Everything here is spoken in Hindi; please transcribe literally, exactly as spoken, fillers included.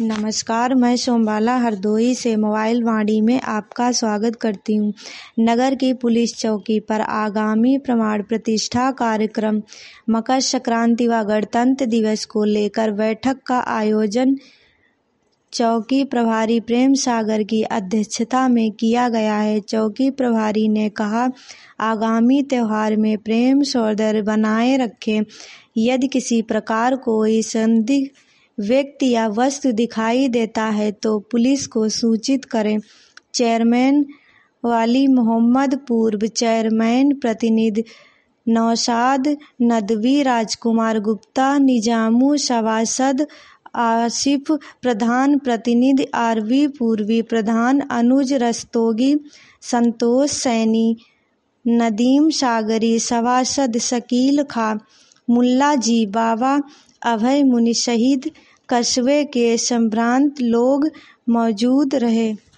नमस्कार, मैं सोमबाला हरदोई से मोबाइल वाणी में आपका स्वागत करती हूँ। नगर की पुलिस चौकी पर आगामी प्रमाण प्रतिष्ठा कार्यक्रम मकर संक्रांति व गणतंत्र दिवस को लेकर बैठक का आयोजन चौकी प्रभारी प्रेम सागर की अध्यक्षता में किया गया है। चौकी प्रभारी ने कहा, आगामी त्योहार में प्रेम सौहार्द बनाए रखें। यदि किसी प्रकार कोई संदिग्ध व्यक्ति या वस्तु दिखाई देता है तो पुलिस को सूचित करें। चेयरमैन वाली मोहम्मद, पूर्व चेयरमैन प्रतिनिधि नौशाद नदवी, राजकुमार गुप्ता, निजामू, सभासद आसिफ, प्रधान प्रतिनिधि आरवी, पूर्वी प्रधान अनुज रस्तोगी, संतोष सैनी, नदीम सागरी, सभासद शकील खा, मुल्ला जी बाबा, अभय मुनि सहित कस्बे के संभ्रांत लोग मौजूद रहे।